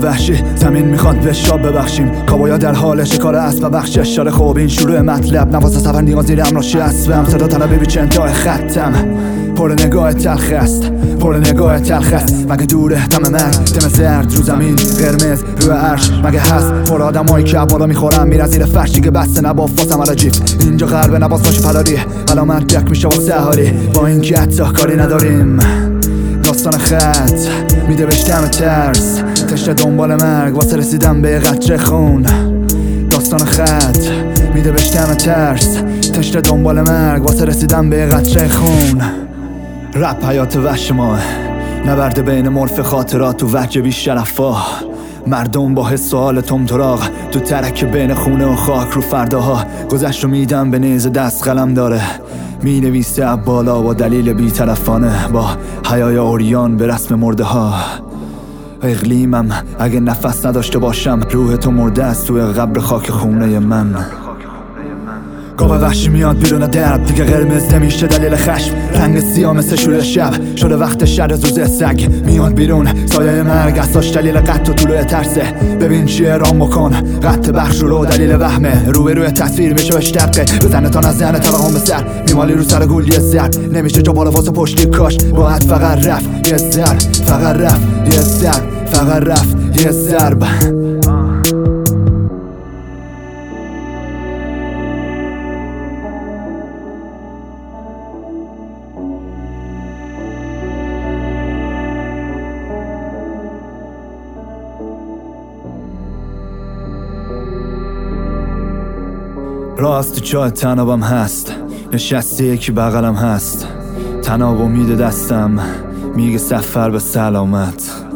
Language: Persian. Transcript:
وحشی زمین میخواد بشاب ببخشیم. کابایا در حال شکار اسب و بخش اشاره. خوب این شروع مطلب نواز سفر نیاز زیر امراشی اسبم. صدا طلبه بیچه انتهای خطم. پر نگاه تلخ است، پر نگاه تلخ است. مگه دوره دم مرگ، دم زرد رو زمین قرمز روی عرش. مگه هست پر آدمایی که بالا میخورن میرن زیر فرش. دیگه بسته نباف واسم عراجیف. اینجا غربه نباس باشه پداری. علامت دک میشه واسه هاری. با این که حتی کاری نداریم. داستان خط میده بهش دم ترس. تشت دنبال مرگ واسه رسیدن به قطره خون. داستان خط میده بهش دم ترس. تشت دنبال مرگ واسه رسیدن به قطره خون. رپ حیات وحش ماه، نبرده بین مرف خاطرات و وجه بی شرفا. مردم با حس و حال تمتراغ تو ترک بین خونه و خاک رو فرداها. گذشت رو میدم به نیز دست قلم داره. می نویسه بالا با دلیل بی طرفانه. با حیای اوریان به رسم مرده ها. اقلیمم اگه نفس نداشته باشم روح تو مرده است توی قبر خاک خونه من. گاو وحشی میاد بیرون درب دیگه قرمز نمیشه دلیل خشم. رنگ سیاه مثل شور شب شده وقت شر زوزه سگ. میاد بیرون سایه مرگ اساش دلیل قط و طلوع ترسه. ببین چی رام بکن قط بخش رو دلیل وهمه. روی تصویر میشه اشتقه بزنه تا نزنه توهم به سر. میمالی رو سر گول یه زر نمیشه جا بالا واسه پشتی کاش. باید فقط رفت یه زر، فقط رفت یه زر، فقط رفت یه ضرب. راست چاه تنابم هست. نشسته یکی بغلم هست. تناب امید دستم میگه سفر به سلامت.